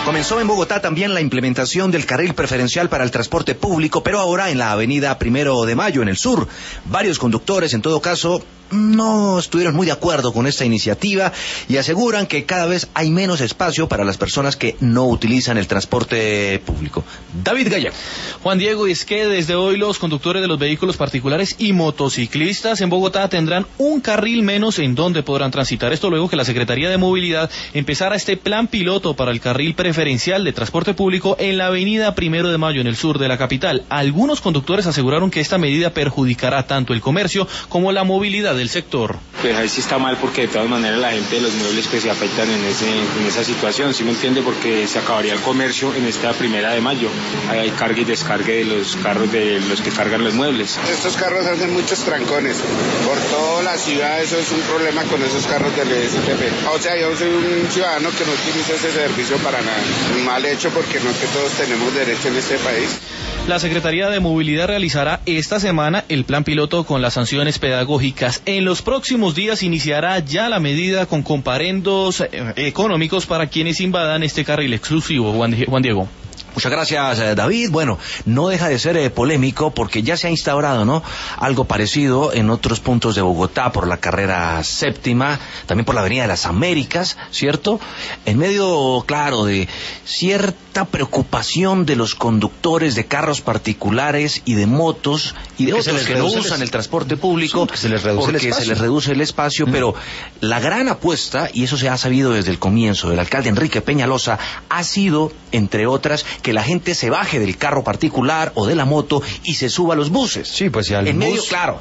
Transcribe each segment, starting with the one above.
Comenzó en Bogotá también la implementación del carril preferencial para el transporte público, pero ahora en la avenida 1 de Mayo, en el sur. Varios conductores, en todo caso, no estuvieron muy de acuerdo con esta iniciativa y aseguran que cada vez hay menos espacio para las personas que no utilizan el transporte público. David Gallego. Juan Diego, y es que desde hoy los conductores de los vehículos particulares y motociclistas en Bogotá tendrán un carril menos en donde podrán transitar. Esto luego que la Secretaría de Movilidad empezara este plan piloto para el carril preferencial de transporte público en la avenida 1 de Mayo, en el sur de la capital. Algunos conductores aseguraron que esta medida perjudicará tanto el comercio como la movilidad del sector. Pues ahí sí está mal, porque de todas maneras la gente de los muebles pues se afectan en esa situación, ¿sí me entiende? Porque se acabaría el comercio en esta 1 de Mayo. Hay carga y descarga de los carros de los que cargan los muebles. Estos carros hacen muchos trancones por toda la ciudad, eso es un problema con esos carros del STP. O sea, yo soy un ciudadano que no utiliza ese servicio para nada. Mal hecho, porque no es que todos tenemos derecho en este país. La Secretaría de Movilidad realizará esta semana el plan piloto con las sanciones pedagógicas. En los próximos días iniciará ya la medida con comparendos económicos para quienes invadan este carril exclusivo. Juan Diego. Muchas gracias, David. Bueno, no deja de ser polémico porque ya se ha instaurado, ¿no?, algo parecido en otros puntos de Bogotá, por la carrera séptima, también por la avenida de las Américas, ¿cierto? En medio, claro, de cierta preocupación de los conductores de carros particulares y de motos y de otros que no usan el transporte público, porque se les reduce el espacio, pero la gran apuesta, y eso se ha sabido desde el comienzo, del alcalde Enrique Peñalosa, ha sido, entre otras, que la gente se baje del carro particular o de la moto y se suba a los buses. Sí, pues si al en bus... medio, claro,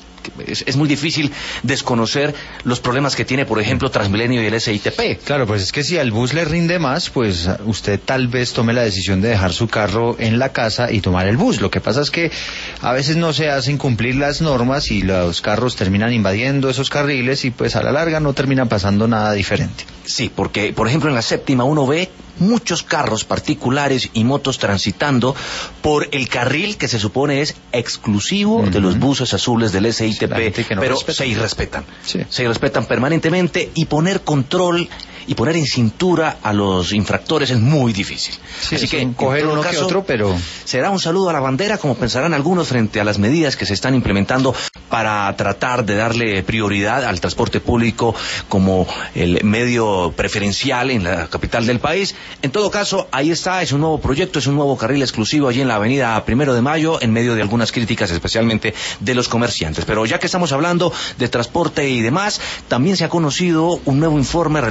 es muy difícil desconocer los problemas que tiene, por ejemplo, Transmilenio y el SITP. Claro, pues es que si al bus le rinde más, pues usted tal vez tome la decisión de dejar su carro en la casa y tomar el bus. Lo que pasa es que a veces no se hacen cumplir las normas y los carros terminan invadiendo esos carriles y pues a la larga no termina pasando nada diferente. Sí, porque, por ejemplo, en la séptima uno ve muchos carros particulares y motos transitando por el carril que se supone es exclusivo de los buses azules del SITP, pero se irrespetan. Sí. Se irrespetan permanentemente, y poner control y poner en cintura a los infractores es muy difícil. Sí, así que, coger uno que otro, pero... será un saludo a la bandera, como pensarán algunos, frente a las medidas que se están implementando para tratar de darle prioridad al transporte público como el medio preferencial en la capital del país. En todo caso, ahí está, es un nuevo proyecto, es un nuevo carril exclusivo allí en la avenida 1 de Mayo, en medio de algunas críticas, especialmente de los comerciantes. Pero ya que estamos hablando de transporte y demás, también se ha conocido un nuevo informe